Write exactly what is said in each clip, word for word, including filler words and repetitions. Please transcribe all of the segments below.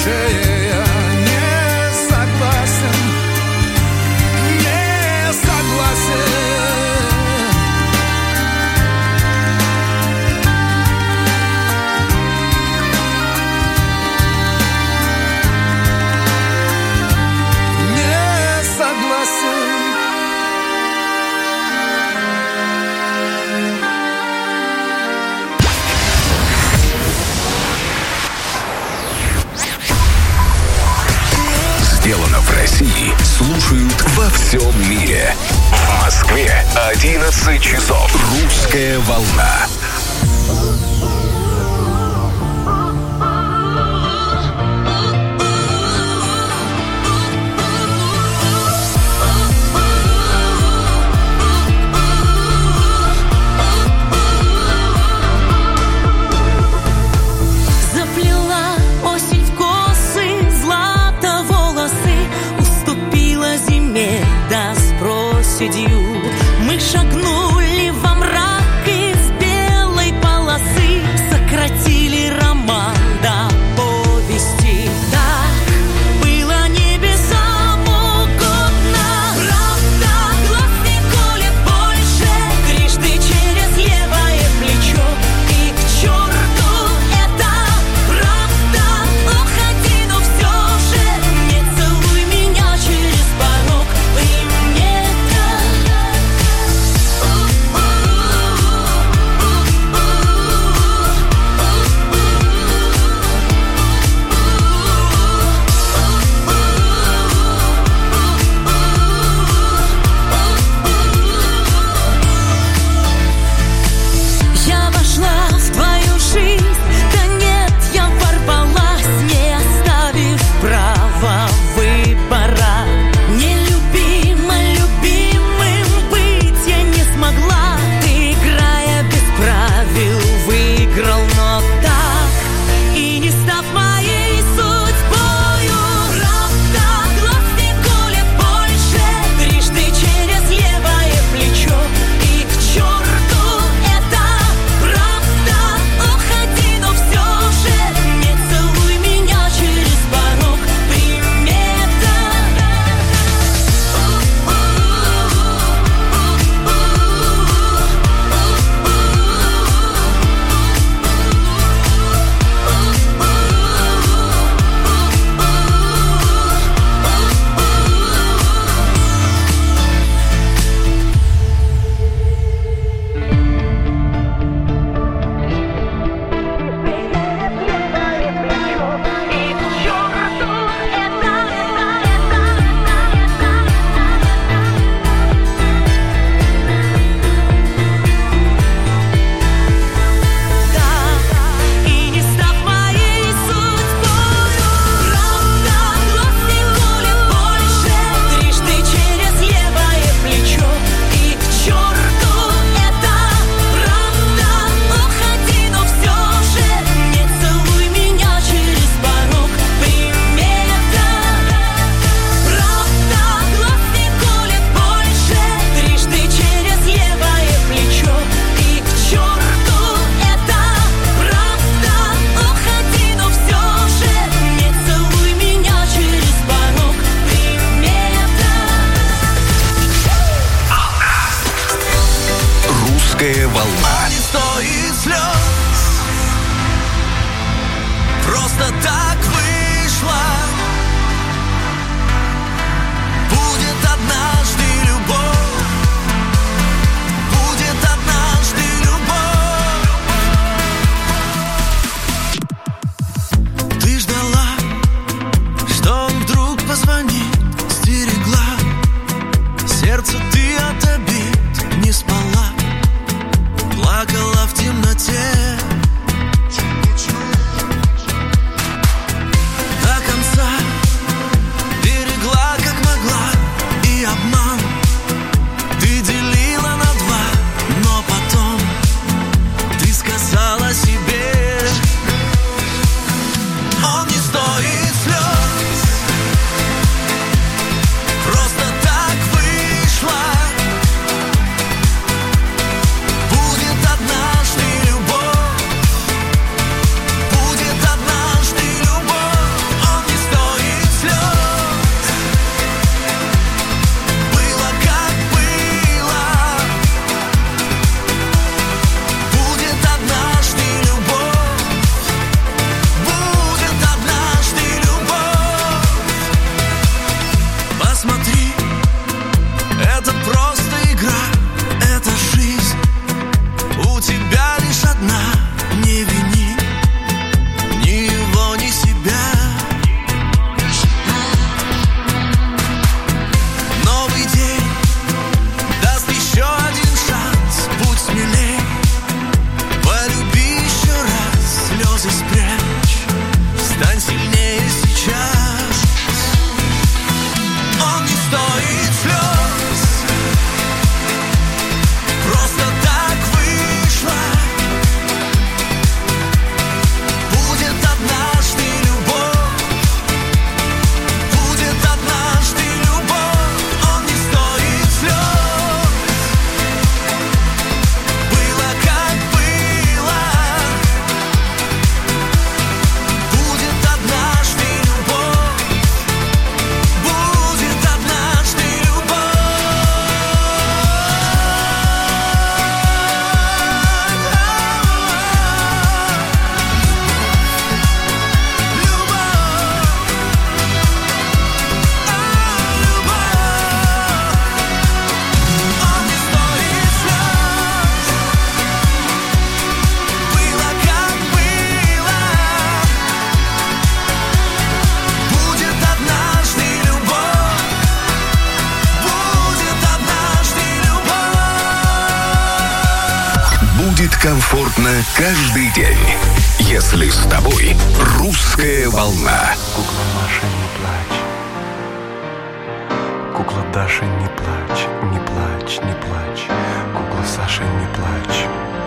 шея. Не согласен, не согласен. Сделано в России. Слушают во всем мире. В Москве одиннадцать часов. Русская волна. Мы шагнули во мрак из белой полосы, сократили роман до повести. Так было небесам угодно. Правда, глаз не колет больше, трижды через левое плечо. И к черту это правда. Уходи, но все же не целуй меня через порог. И мне комфортно каждый день. Если с тобой «Русская волна». Кукла Маша, не плачь. Кукла Даша, не плачь, не плачь, не плачь. Кукла Саша, не плачь.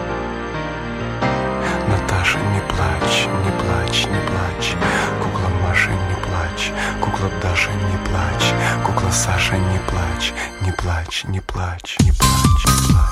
Наташа, не плачь, не плачь, не плачь. Кукла Маша, не плачь. Кукла Даша, не плачь. Кукла Саша, не плачь, не плачь, не плачь, не плачь, не плачь.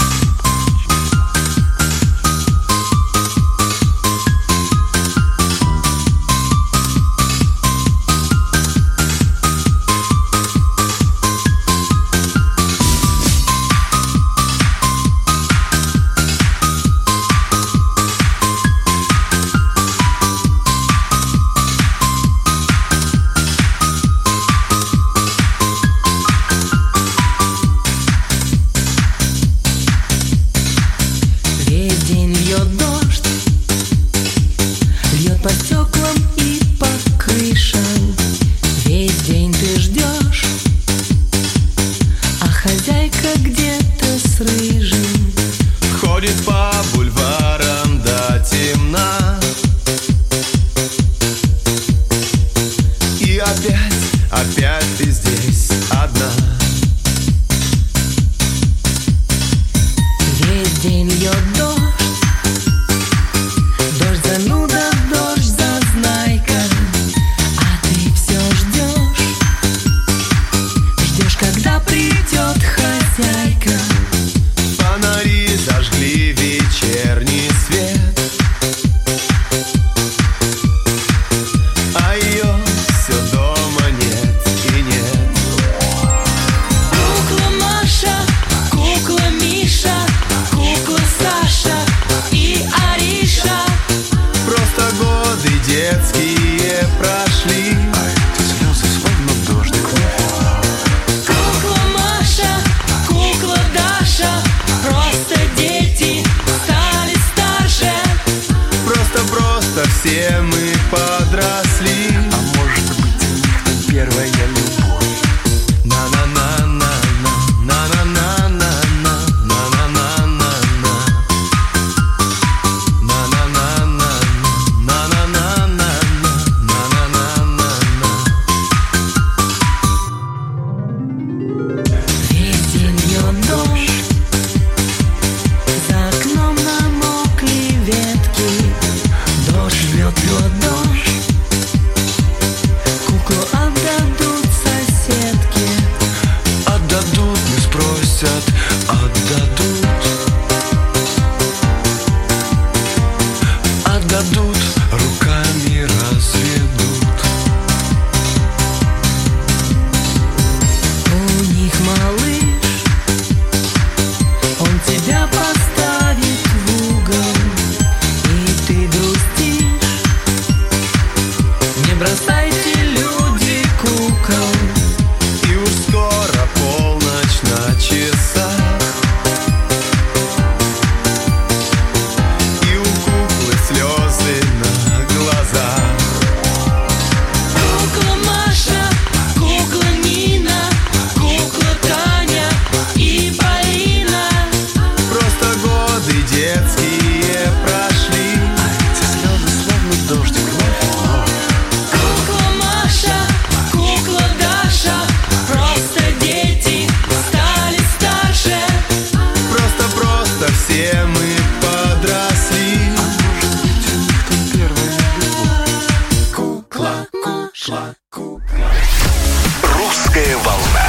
«Русская волна».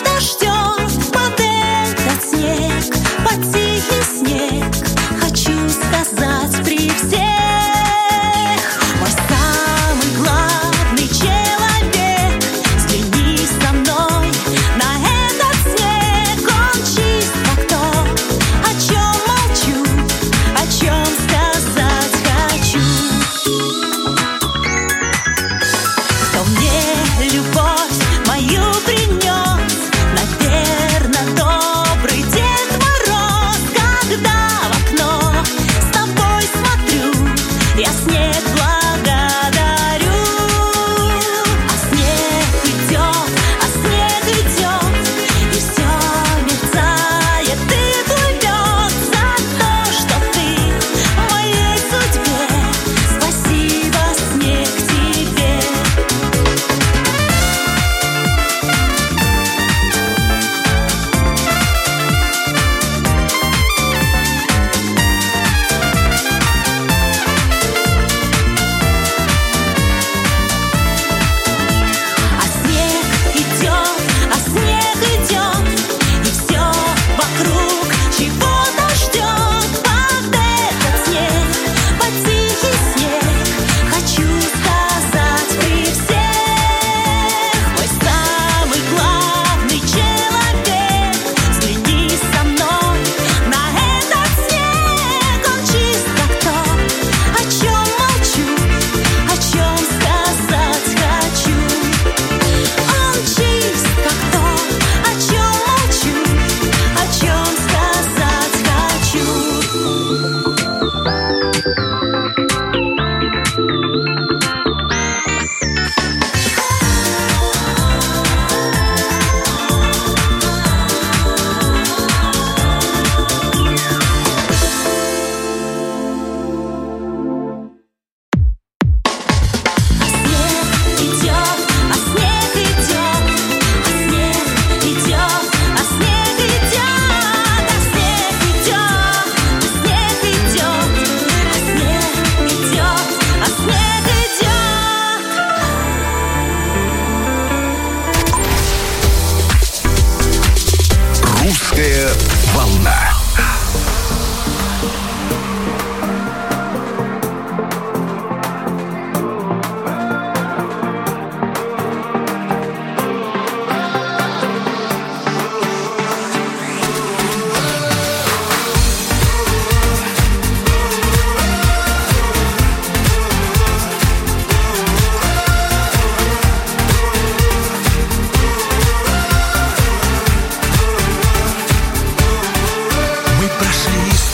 Хочу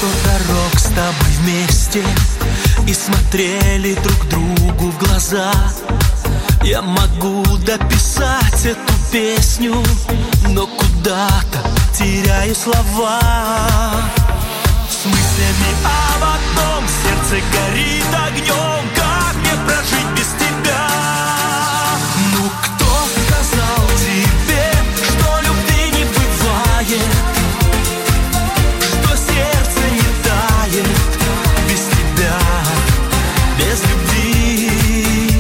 сто дорог с тобой вместе и смотрели друг другу в глаза. Я могу дописать эту песню, но куда-то теряю слова. С мыслями об одном, сердце горит огнем. Как мне прожить без тебя? Ну кто сказал тебе, что любви не бывает, что сердце не тает без тебя, без любви?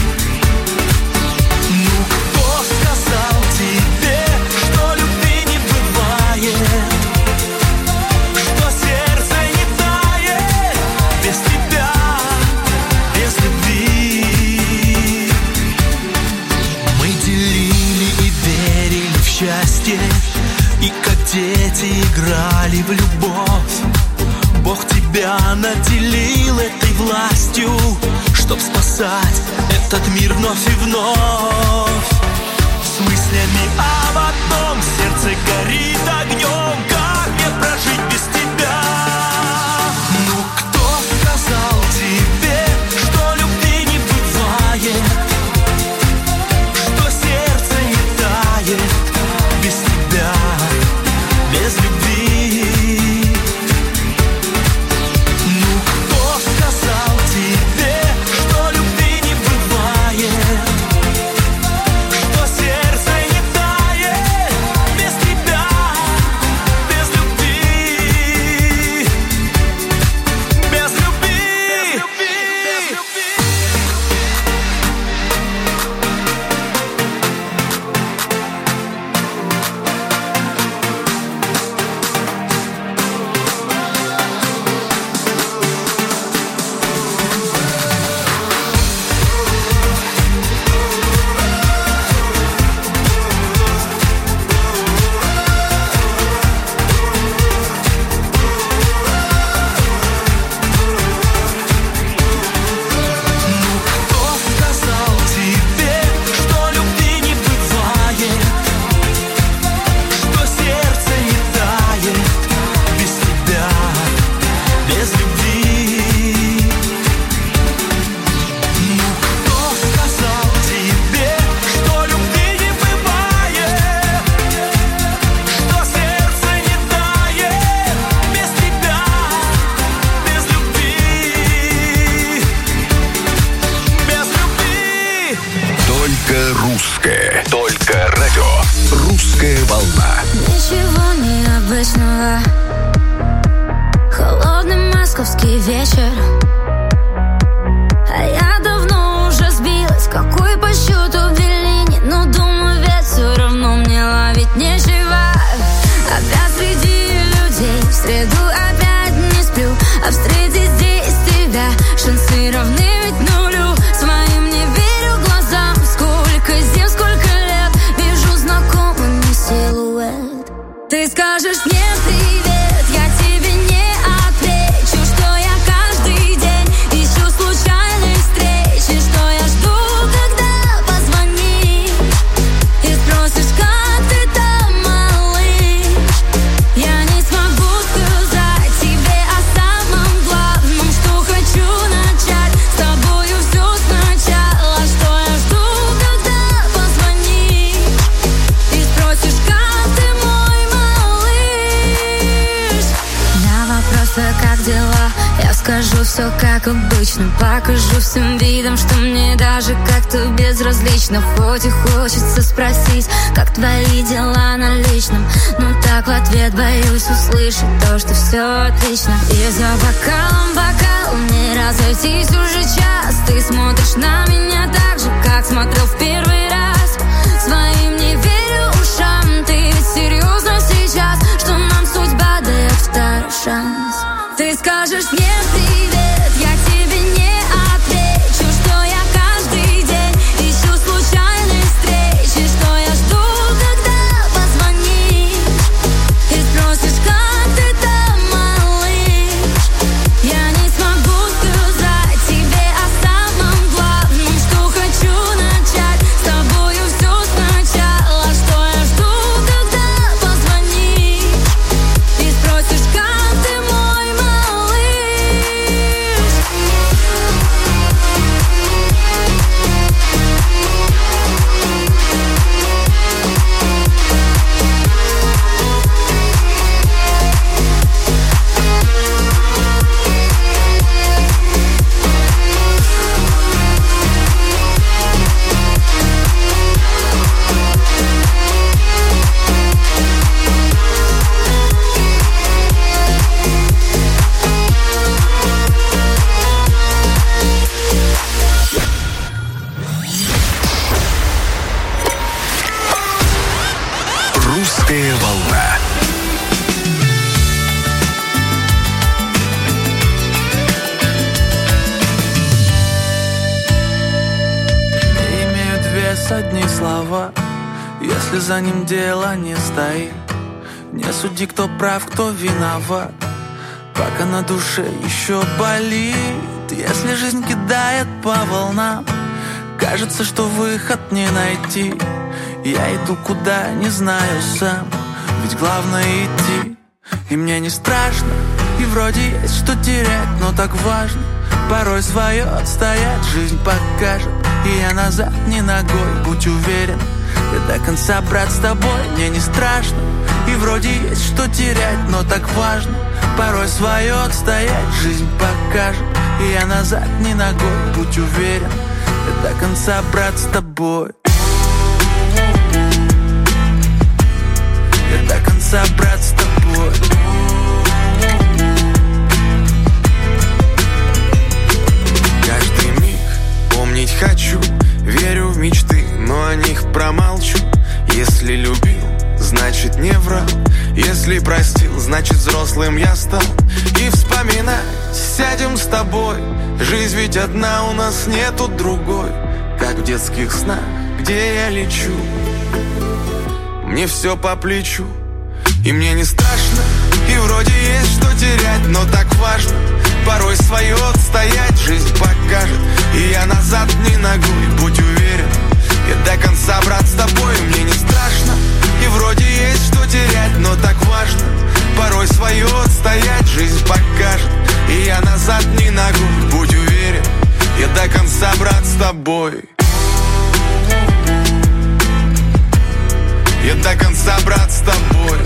Ну кто сказал тебе, что любви не бывает, что сердце не тает без тебя, без любви? Мы делили и верили в счастье, и как дети играли в любовь. Бог тебя наделил этой властью, чтоб спасать этот мир вновь и вновь. С мыслями об одном, сердце горит огнем. Как мне прожить без тебя? Ну кто сказал тебе, что любви не бывает, что сердце не тает без тебя, без любви? Ну кто сказал тебе, что любви не бывает, что сердце не тает без тебя, без любви, без любви, без любви? Кто сказал тебе, что любви не бывает, что сердце не тает без тебя, без любви? Ну кто сказал тебе, что любви не бывает, что сердце не тает без тебя, без любви, без любви? Только русское, только радио. Русская волна. Ничего необычного. Холодный московский вечер, а я давно уже сбилась. Какой по счету Беллини? Но думаю, ведь все равно мне ловить нечего. Опять среди людей, в среду опять не сплю. А встретить здесь тебя шансы равны ведь нулю. Своим не верю глазам. Сколько зим, сколько лет вижу знакомый силуэт. Ты скажешь мне привет, я тебе не отвечу, что я каждый день ищу случайной встречи, что я жду, когда позвонишь и спросишь, как ты там, малыш. Я не смогу сказать тебе о самом главном, что хочу начать с тобою все сначала, что я жду, когда позвонишь и спросишь, как ты, мой малыш. На вопросы, как дела, я скажу все как обычно. Покажу всем видом, что мне даже как-то безразлично. Хоть и хочется спросить, как твои дела на личном, но так в ответ боюсь услышать то, что все отлично. И за бокалом, бокалом не разойтись уже час. Ты смотришь на меня так же, как смотрел в первый раз. Своим не верю ушам. Ты ведь серьезно сейчас, что нам судьба дает второй шанс? Ты скажешь мне привет, я тебе не отвечу, что я каждый день ищу случайной встречи, что я жду, когда позвонишь и спросишь, как ты там, малыш. Я не смогу сказать тебе о самом главном, что хочу начать с тобою все сначала, что я жду, когда позвонишь и спросишь, как ты, мой малыш. слова, если за ним дело не стоит. Не суди, кто прав, кто виноват, пока на душе еще болит. Если жизнь кидает по волнам, кажется, что выход не найти. Я иду куда, не знаю сам, ведь главное идти. И мне не страшно, и вроде есть что терять, но так важно порой свое отстоять. Жизнь покажет, и я назад не ногой, будь уверен. Я до конца, брат, с тобой. Мне не страшно, и вроде есть что терять, но так важно порой свое отстоять. Жизнь покажет, и я назад не ногой, будь уверен. Я до конца, брат, с тобой. Я до конца, брат, с тобой. Каждый миг помнить хочу, верю в мечты, но о них промолчу. Если любил, значит не врал. Если простил, значит взрослым я стал. И вспоминать сядем с тобой. Жизнь ведь одна, у нас нету другой. Как в детских снах, где я лечу, мне все по плечу. И мне не страшно, и вроде есть что терять, но так важно порой свое отстоять. Жизнь покажет, и я назад не ногой, будь уверен. Я до конца, брат, с тобой. Мне не страшно, и вроде есть что терять, но так важно порой свое отстоять. Жизнь покажет, и я назад не ногой, будь уверен. Я до конца, брат, с тобой. Я до конца, брат, с тобой.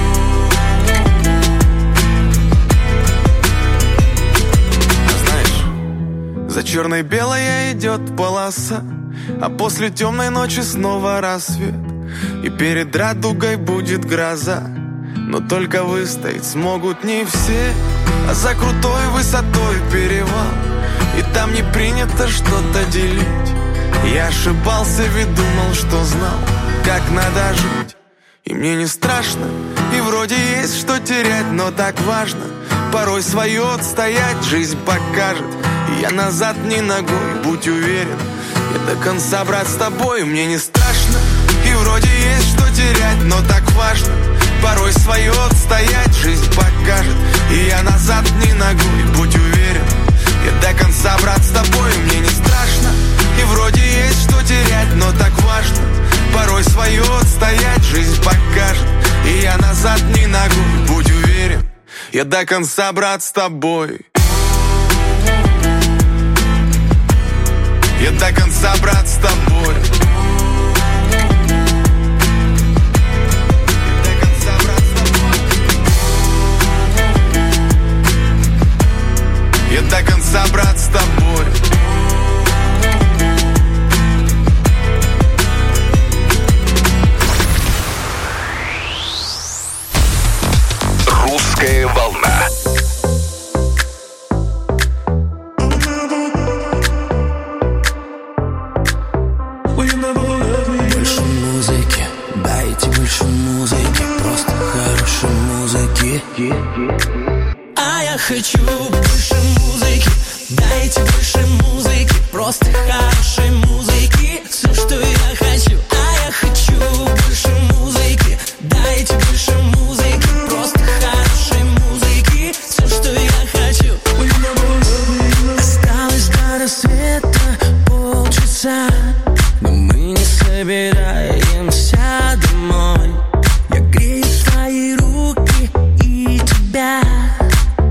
А знаешь, за черной-белой идет полоса, а после темной ночи снова рассвет. И перед радугой будет гроза, но только выстоять смогут не все. А за крутой высотой перевал, и там не принято что-то делить. Я ошибался, ведь думал, что знал, как надо жить. И мне не страшно, и вроде есть что терять, но так важно порой свое отстоять. Жизнь покажет, и я назад не ногой, будь уверен. Я до конца, брат, с тобой. Мне не страшно, и вроде есть что терять, но так важно порой свое отстоять. Жизнь покажет, и я назад не ногой, будь уверен. Я до конца, брат, с тобой. Мне не страшно, и вроде есть что терять, но так важно порой свое отстоять. Жизнь покажет, и я назад не ногой, будь уверен. Я до конца, брат, с тобой. Я до конца, брат, с тобой. Я до конца, брат, с тобой. Я до конца, брат, с тобой. Русская волна. Больше музыки, дайте больше музыки, просто хорошей музыки. А я хочу больше музыки, дайте больше музыки, просто хорошей музыки. Все, что я хочу. А я хочу больше музыки, дайте больше музыки, просто хорошей музыки. Все, что я хочу. Осталось до рассвета полчаса, но мы не собираемся домой. Я грею твои руки и тебя.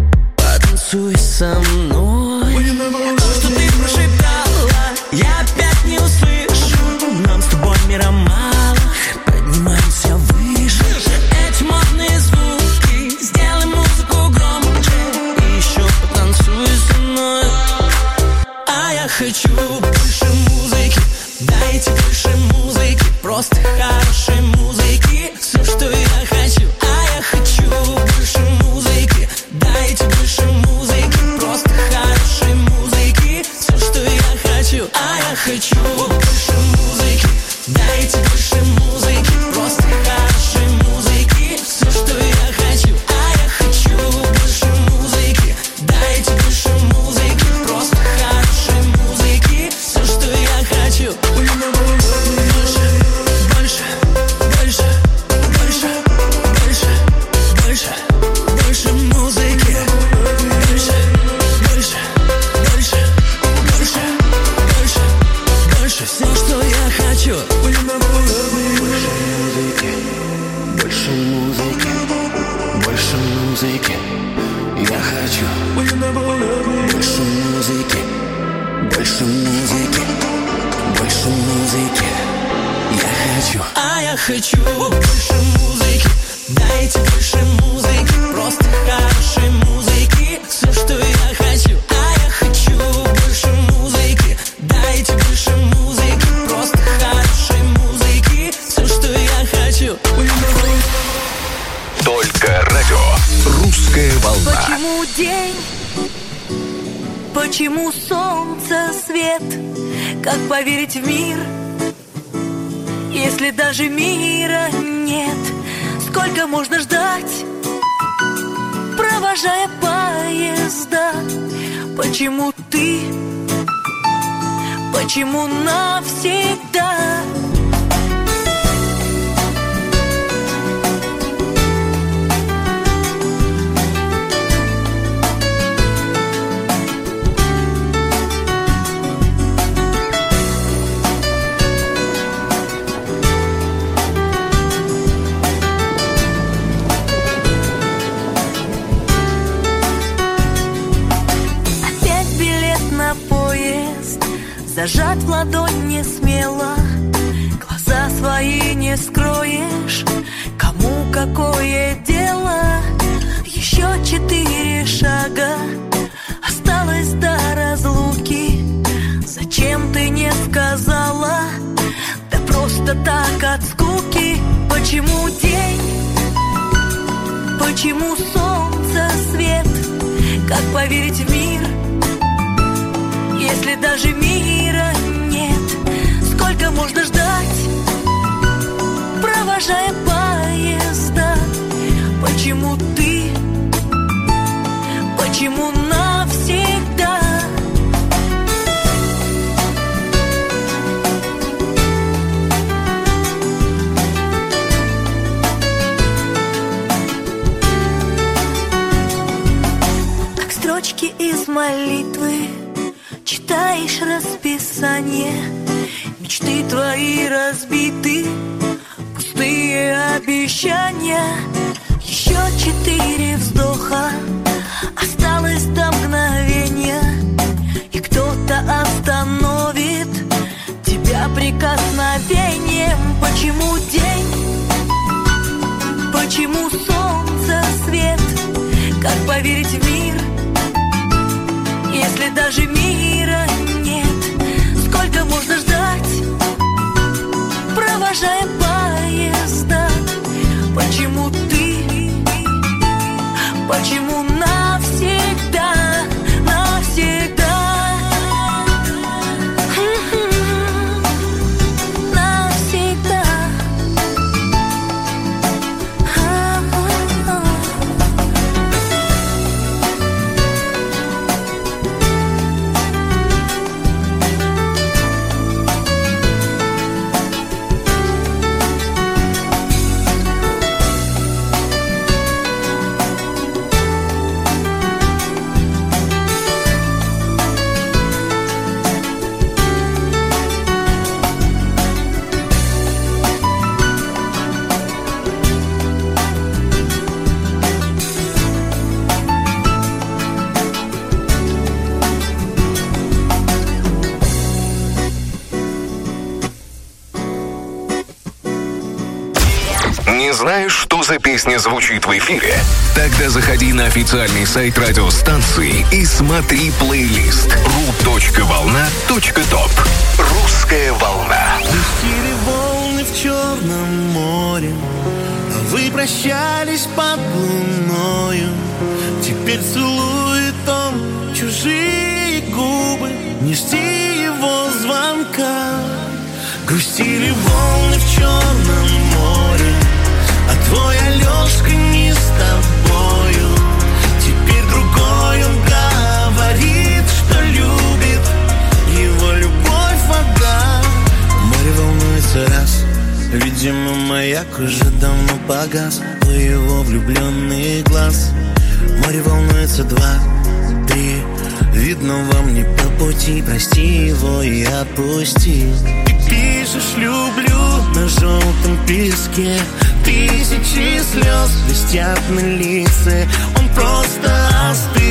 Потанцуй со мной. То, что ты прошептала, я опять Больше музыки, больше музыки, больше музыки. Я хочу. А я хочу больше музыки. Дайте больше музыки, просто хорошей музыки. Все, что я хочу. А я хочу больше музыки. Дайте больше музыки, просто хорошей музыки. Все, что я хочу. Только радио «Русская волна». Почему день? Почему солнце, свет? Как поверить в мир, если даже мира нет? Сколько можно ждать, провожая поезда? Почему ты? Почему навсегда? Зажать в ладонь не смело, глаза свои не скроешь. Кому какое дело? Еще четыре шага осталось до разлуки. Зачем ты не сказала? Да просто так от скуки. Почему день? Почему солнце, свет? Как поверить в мир, если даже мира нет? Сколько можно ждать, провожая поезда? Почему ты? Почему навсегда? Как строчки из молитвы читаешь расписание, мечты твои разбиты, пустые обещания. Еще четыре вздоха осталось до мгновения, и кто-то остановит тебя прикосновением. Почему день? Почему солнце, свет? Как поверить в мир, если даже мира нет? Сколько можно ждать, провожая поезда? Почему ты? Почему навсегда? Навсегда? Навсегда. Не знаешь, что за песня звучит в эфире? Тогда заходи на официальный сайт радиостанции и смотри плейлист ру точка волна точка топ. «Русская волна». Пустили волны в Черном море, а вы прощались под луною. Теперь целует он чужие губы, не жди его звонка. Грустили волны в Черном море, а твой Алешка не с тобою. Теперь другой он говорит, что любит, его любовь вода. Море волнуется раз, видимо, маяк уже давно погас у его влюбленный глаз. Море волнуется два, три, видно вам не по пути, прости его и отпусти. Ты пишешь «люблю» на желтом песке, тысячи слез блестят на лице. Он просто остыл,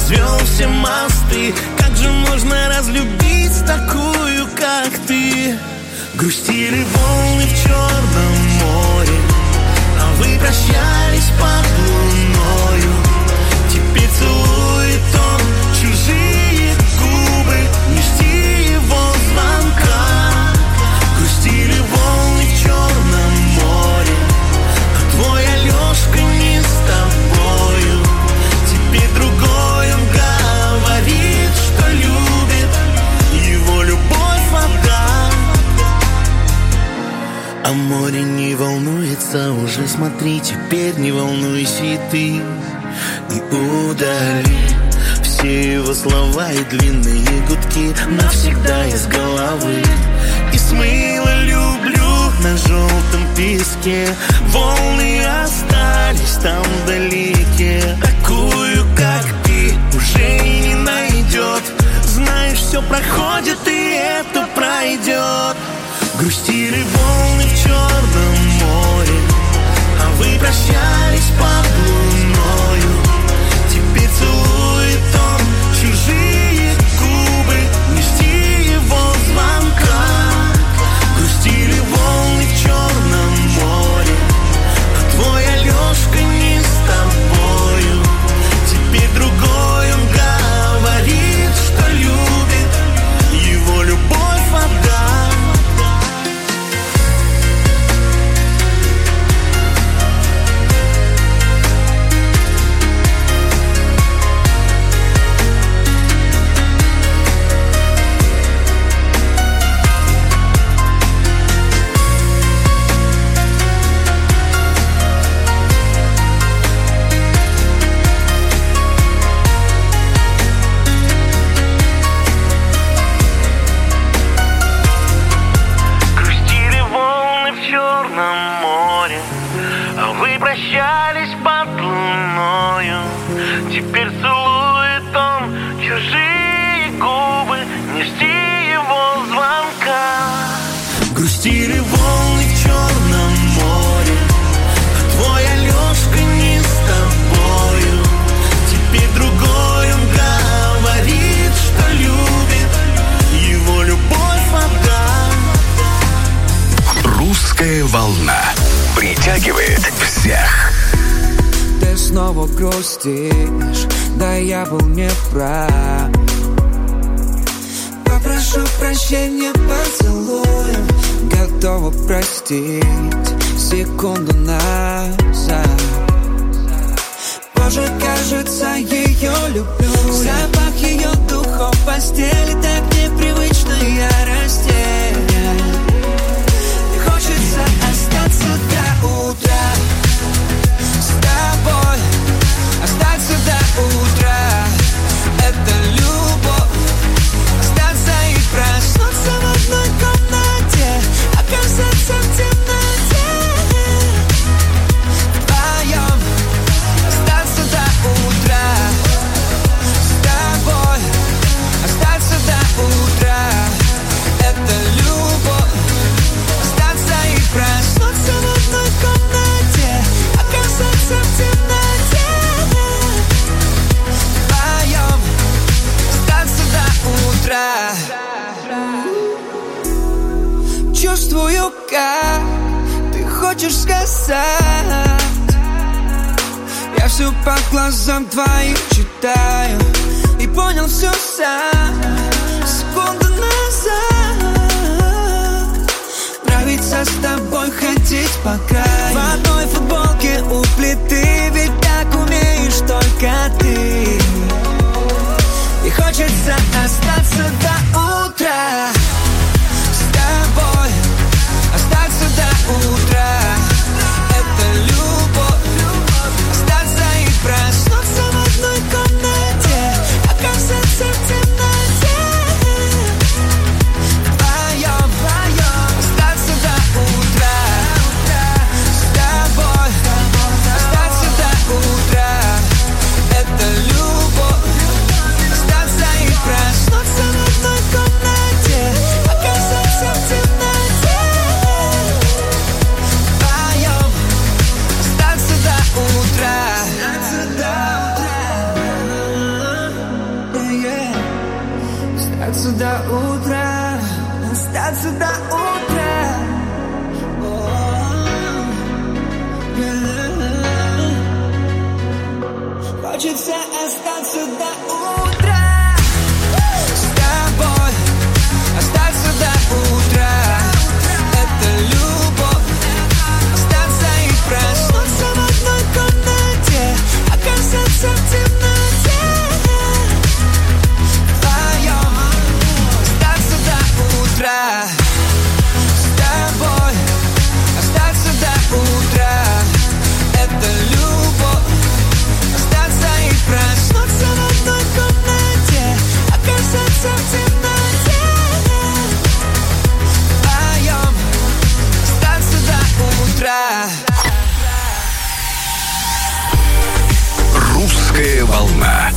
развел все мосты. Как же можно разлюбить такую, как ты? Грустили волны в Черном море, а вы прощались под луною. Теперь целует он чужие губы, не жди его звонка. Грустили волны в Черном море, а твой Алешка не с тобою. Теперь другой он говорит, что любит, его любовь вода. А море не волнуется уже, смотри, теперь не волнуйся и ты. И удали все его слова и длинные гудки навсегда из головы. И смыло люблю на желтом песке, волны остались там вдалеке. Такую, как ты, уже и не найдет. Знаешь, все проходит, и это пройдет. Грустили волны в Черном море, а вы прощались под луною. Теперь целует он чужие губы, не жди его звонка. Грустили волны в Черном море, а твой Алешка не с тобою. Теперь другой он говорит, что любит, его любовь вода. Прощались под луною, теперь целует он чужие губы, не жди его звонка. Грустили волны в Черном море, а твой Алешка не с тобою. Теперь другой он говорит, что любит, его любовь вода. Русская волна притягивает всех. Ты снова грустишь, да я был неправ. Попрошу прощения поцелуем, готова простить секунду назад. Позже, кажется, ее люблю. Запах ее духов в постели так непривычно, я растерян. Хочется остаться до утра с тобой, остаться до утра. Это любовь, остаться и проснуться в одной комнате, оказаться в темноте. Вдвоем остаться до утра с тобой, остаться до утра. Это любовь, и проснуться в одной комнате, оказаться в темноте. Вдвоем остаться до утра. Чувствую, как ты хочешь сказать. Я все по глазам твоим читаю и понял все сам секунду назад. Нравится с тобой ходить по краю, в одной футболке у плиты, ведь так умеешь только ты. И хочется остаться до утра с тобой, остаться до утра. Это любовь, остаться и проснуться в одной комнате, оказаться в темноте. Вдвоем, вдвоем остаться до утра с тобой, остаться до утра. Это любовь. остаться до утра, остаться до утра. Хочется остаться до утра. С тобой остаться до утра. Это любовь. Остаться и проснуться в одной комнате, оказаться в темноте. Вдвоем остаться до утра. С тобой остаться до утра. Это любовь. И проснуться в одной комнате, оказаться в темноте. Вдвоем остаться до утра. Русская волна.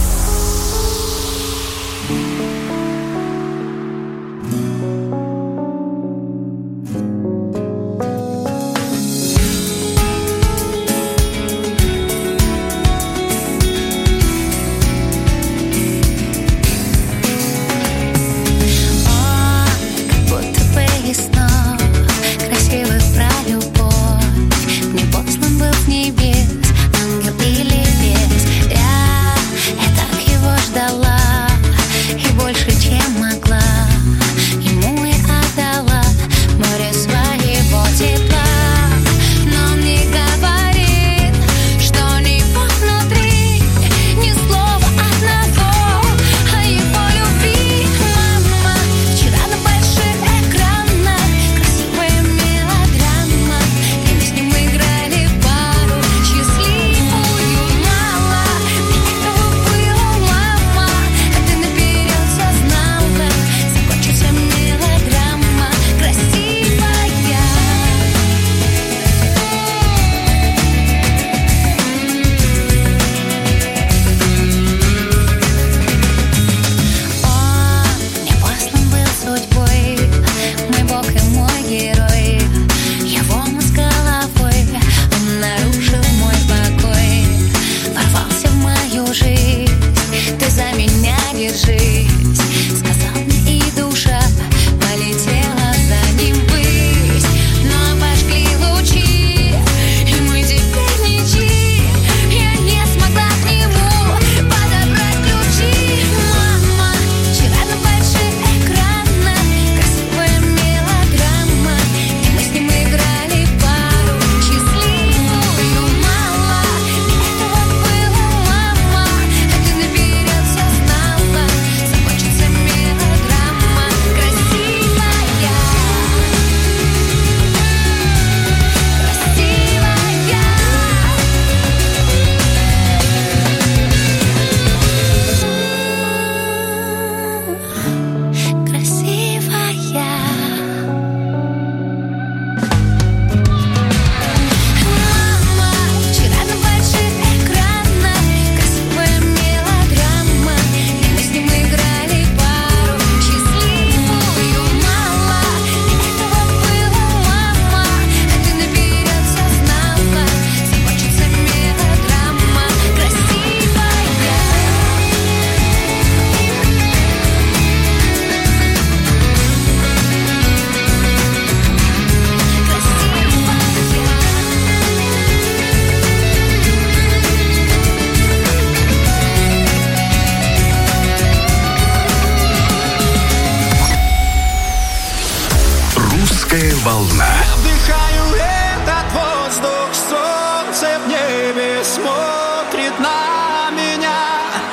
волна. Я вдыхаю этот воздух, солнце в небе смотрит на меня.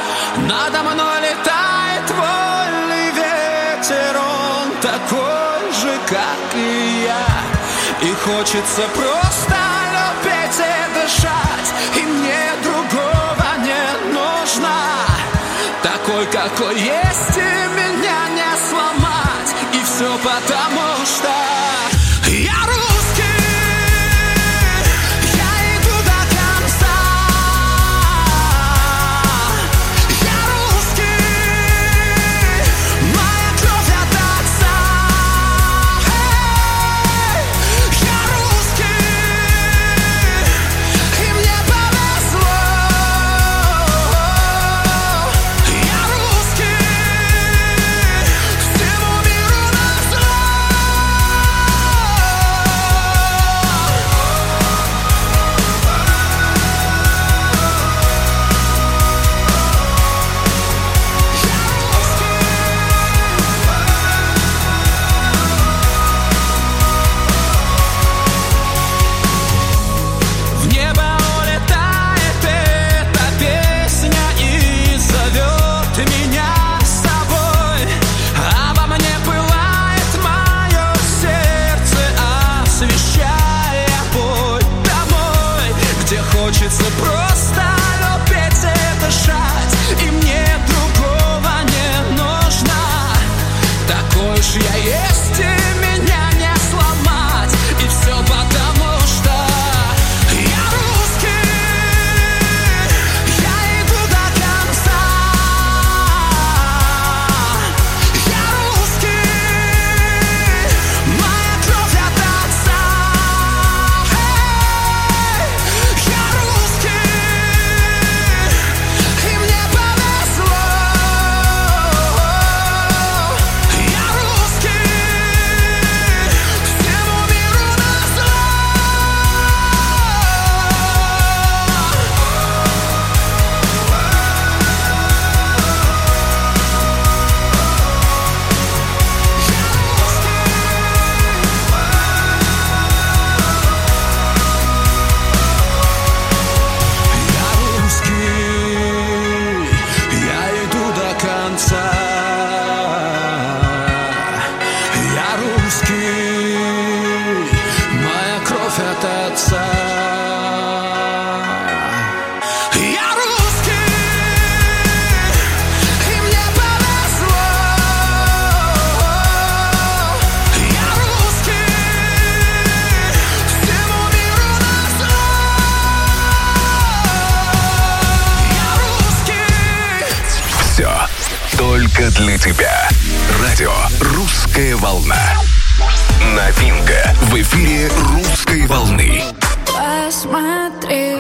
Надо мной летает вольный ветер, он такой же, как и я. И хочется просто любить и дышать, и мне другого не нужно. Такой, какой есть, и меня не сломать. И все потому, что я русский. Я иду до конца. Я русский. Моя кровь от отца. Я русский. И мне повезло. Я русский. все только для тебя. Радио «Русская волна». Новинка в эфире «Русской волны». Посмотри,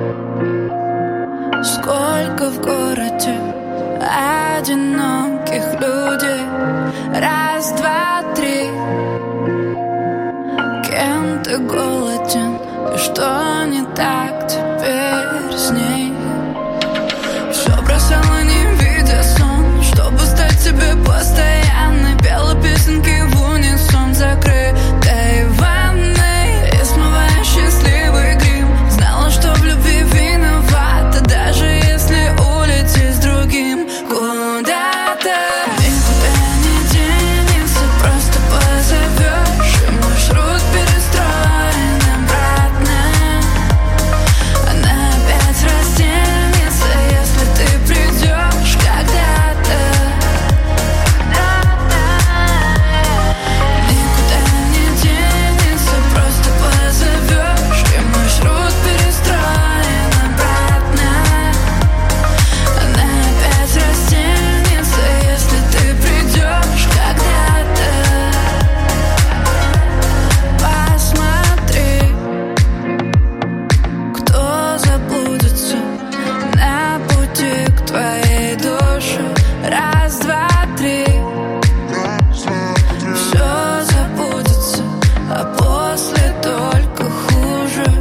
сколько в городе одиноких людей. Раз, два, три. Кем ты голоден? И что не так теперь с ней? Все бросала, не видя сон, чтобы стать тебе постоянной. Пела песенки в унисон, закрытой ванной и смывая счастливый грим. Знала, что в любви виновата, даже если улетишь с другим куда-то. Никуда не денется, просто позовешь, и маршрут перестроен обратно. Она опять растянется, если ты придешь когда-то. Никуда не денется, просто позовешь, и маршрут перестроен обратно. Она опять растянется, если ты придешь когда-то. Посмотри, кто заблудится на пути к твоей душе. Раз, два, три. Все забудется, а после только хуже.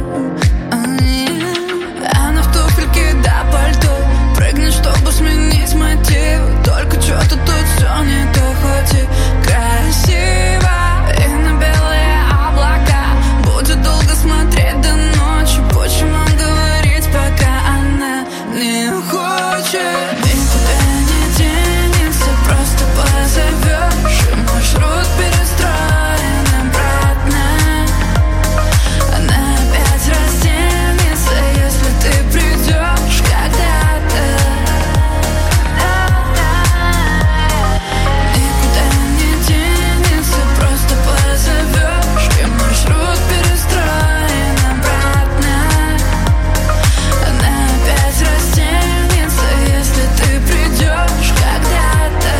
Она в туфельке до пальто прыгнет, чтобы сменить мотив. Только что-то тут все не то, хоть и красиво. И на белые облака будет долго смотреть до ночи. Почему говорить, пока она не хочет? Никуда не денется, просто позовешь, и маршрут перестроен обратно. Она опять растянется, если ты придешь когда-то. Никуда не денется, просто позовешь, и маршрут перестроен обратно. Она опять растянется, если ты придешь когда-то.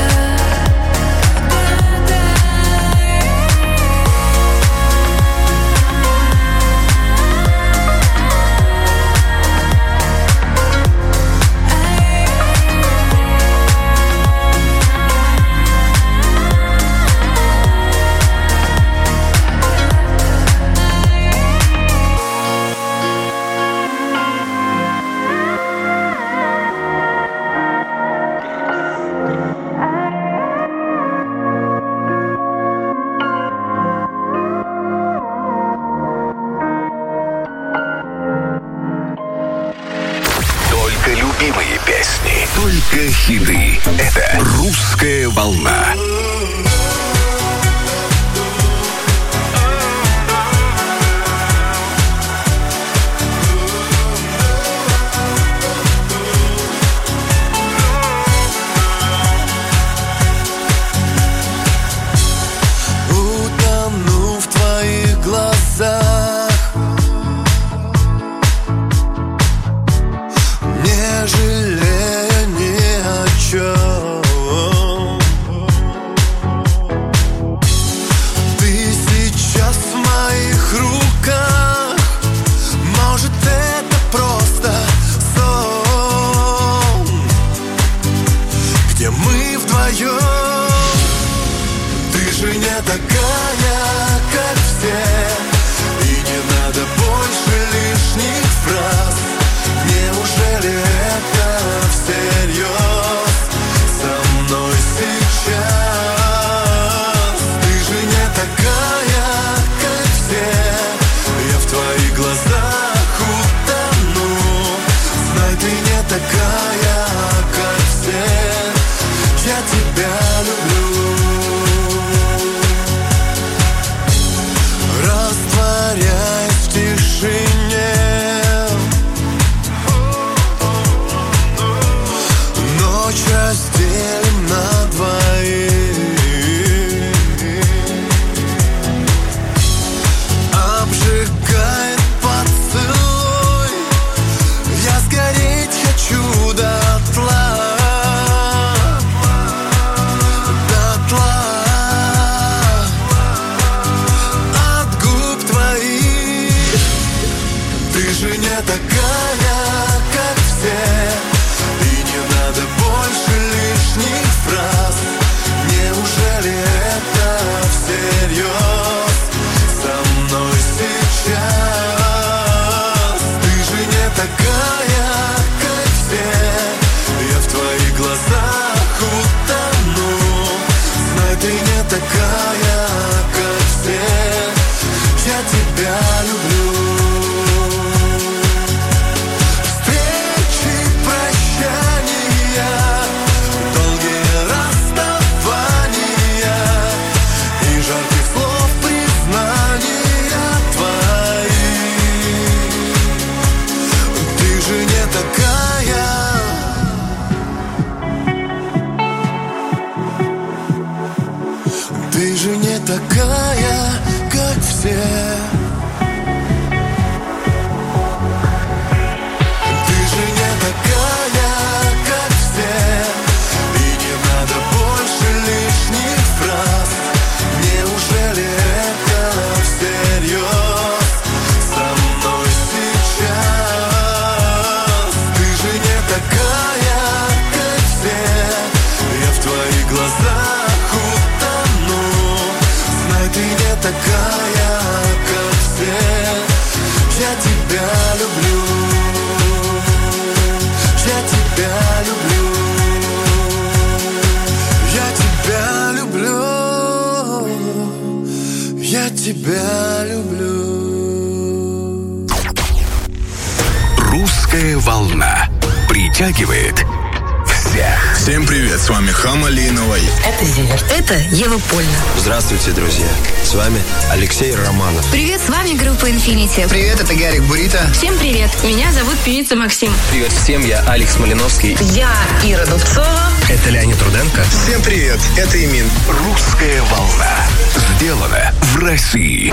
Только любимые песни, только хиты. Это «Русская волна». Утону в твоих глазах, не жалея ни о чем. Ты сейчас в моих руках, может, это просто сон, где мы вдвоем. Ты же не такая, как все, и не надо больше лишних фраз. Неужели это всерьез со мной сейчас? Ты же не такая, как все, я в твоих глазах утону. Знай, ты не такая, как все, я тебя люблю. Растворяясь в тишине, ночь разделим на двоих. Обжигает поцелуй, я сгореть хочу дотла. Ты же не такая, как все. Ты же не такая, как все. И не надо больше лишних фраз. Неужели это всерьез со мной сейчас? Ты же не такая, как все. Я в твоих глазах утону. Знай, ты не такая, как все. Я тебя люблю. Я тебя люблю. Я тебя люблю. Я тебя люблю. Русская волна притягивает всех. Всем привет, с вами Хамали и Новай. Это Зиверт. Это Ева Польна. Здравствуйте, друзья. С вами Алексей Романов. Привет, с вами группа Infinity. Привет, это Гарик Бурита. Всем привет, меня зовут певица Максим. Привет всем, я Алекс Малиновский. Я Ира Дубцова. Это Леонид Руденко. Всем привет, это Имин. Русская волна. Сделано в России.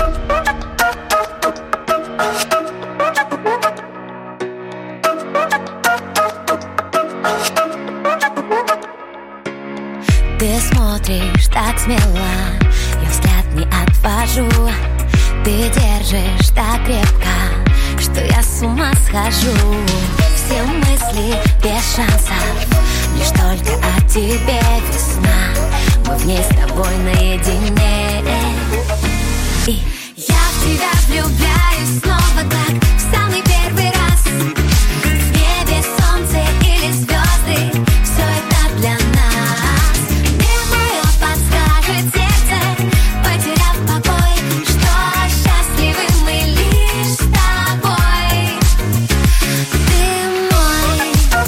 Ты смотришь так смело, я взгляд не отвожу. Ты держишь так крепко, что я с ума схожу. Все мысли без шансов, лишь только о тебе весна. Мы в ней с тобой наедине. И я в тебя влюбляюсь снова так, в самый первый раз. В небе солнце или звезды, все это для нас. Мне мое подскажет сердце, потеряв покой, что счастливы мы лишь с тобой. Ты мой.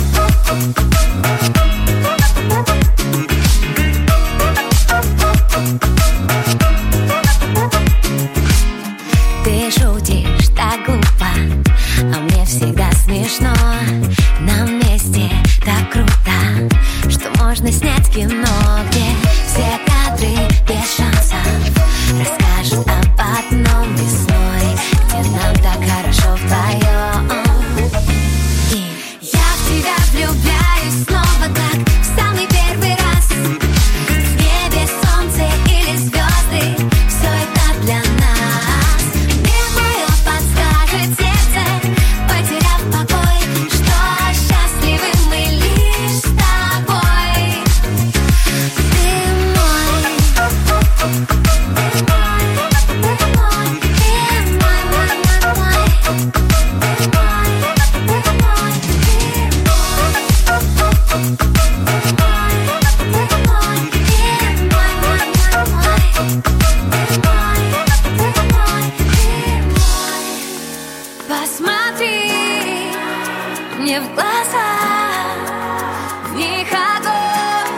Ты шутишь так глупо, а мне всегда смешно. Нам вместе так круто, что можно снять кино, где все кадры без шансов расскажут об одном весной, где нам так хорошо вдвоем. И я в тебя влюбляюсь снова так, в самый первый раз. В небе солнце или звезды, все это для нас. Мне мое подскажет сердце, потеряв покой, что счастливы мы лишь с тобой. Ты мой. Ты мой. Ты мой. Ты мой, мой, мой, мой. Ты мой. Ты мой. Ты мой. Посмотри мне в глаза, в них огонь.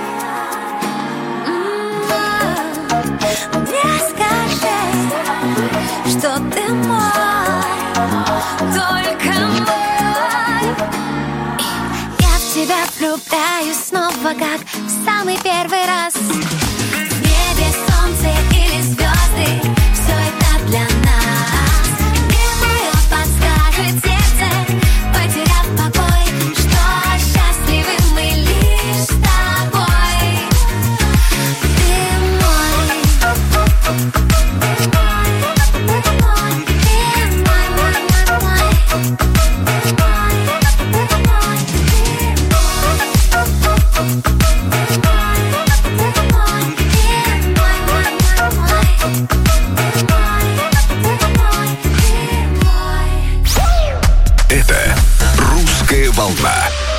М-м-м. Мне скажи, что ты мой, только мой. И я в тебя влюбляюсь снова, как в самый первый раз. В небе солнце или звезды, все это для нас. Мне мое подскажет сердце, потеряв покой, что счастливы мы лишь с тобой. Ты мой. Ты мой. Ты мой. Ты мой, мой, мой, мой. Ты мой. Ты мой. Это «Русская волна».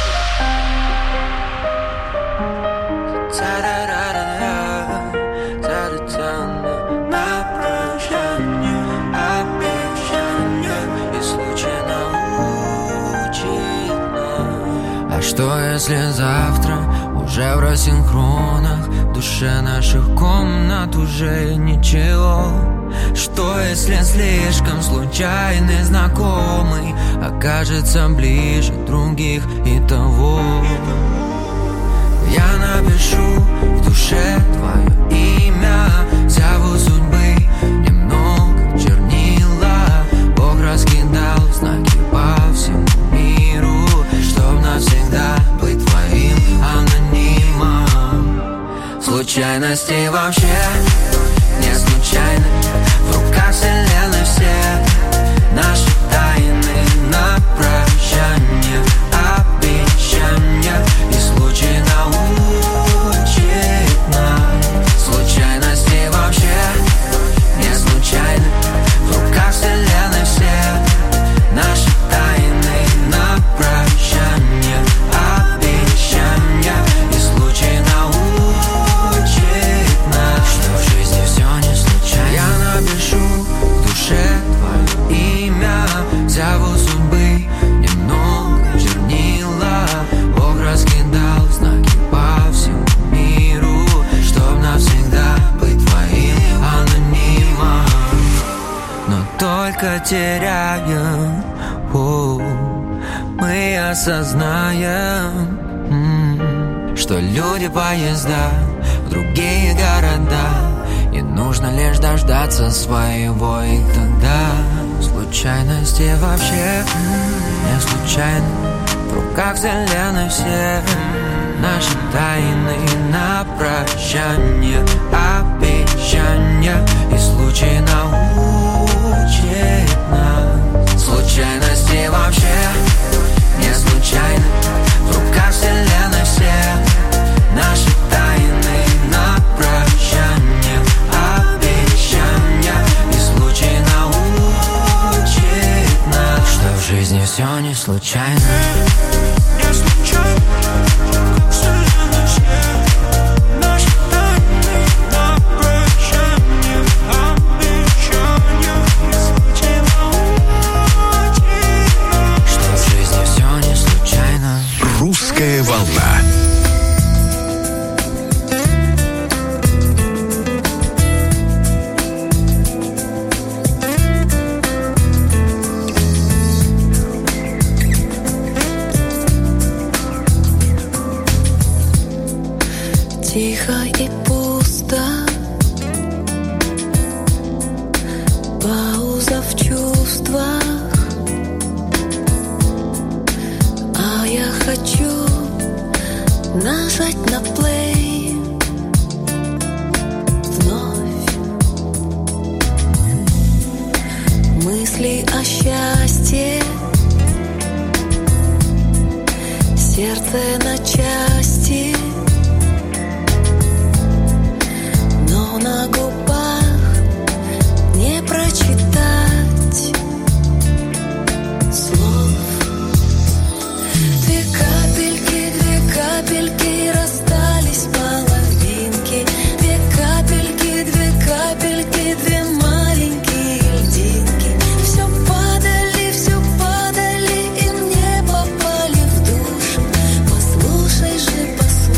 А что если завтра уже в рассинхронах, в душе наших комнат уже ничего? Что если слишком случайный знакомый окажется ближе других и того? Я напишу в душе твое имя, Случайности вообще не случайны. В руках вселенной все наши тайны на прощание, обещания. И случай научит нас. Случайности вообще не случайны. В руках вселенной все наши тайны на прощание, обещания. И случай научит нас, что в жизни все не случайно. Я напишу в душе твое имя, зову судьбы немного чернила. Бог раскидал знаки по всему миру, чтоб навсегда быть твоим анонимом. Но только теряем, о, мы осознаем, м-м, что люди поезда в другие города, и нужно лишь дождаться своего, и тогда случайности вообще не случайны. В руках вселенной все наши тайны на прощание, обещания. И случай научит нас. Случайности вообще не случайны. В руках вселенной все наши тайны на прощание, обещания. И случай научит нас, что в жизни все не случайно. Не случайно. Вселенной все наши тайны на прощание, обещания. И случай научит нас, что в жизни все не случайно. Русская волна. Тихо и пусто, пауза в чувствах, а я хочу нажать на плей вновь. Мысли о счастье, сердце на части, но на губах не прочитать слов. Две капельки, две капельки, расстались половинки. Две капельки, две капельки, две маленькие льдинки. Все падали, все падали и не попали в душу. Послушай же, послушай.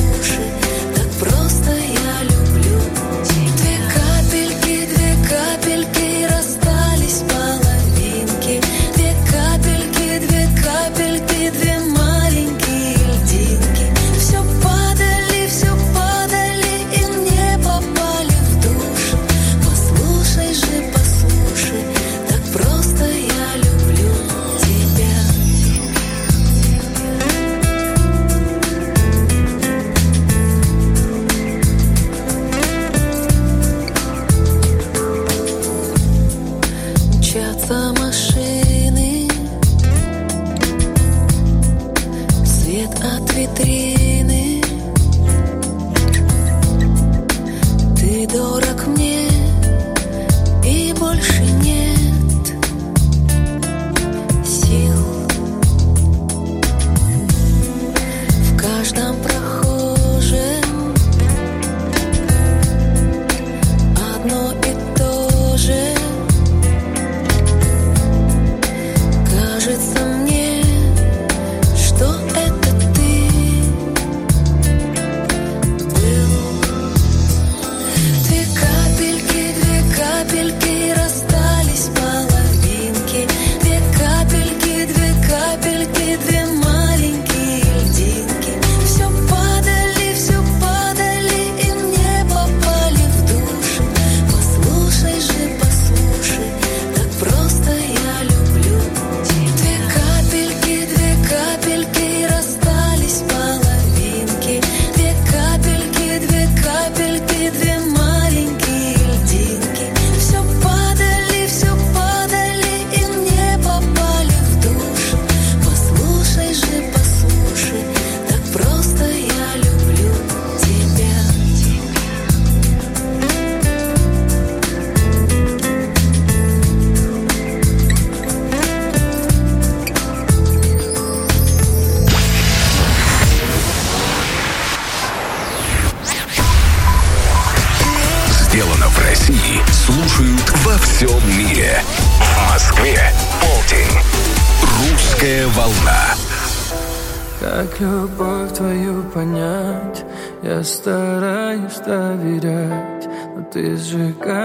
В России слушают во всем мире. В Москве полдень. Русская волна. Как любовь твою понять? Я стараюсь доверять, но ты сжигаешь.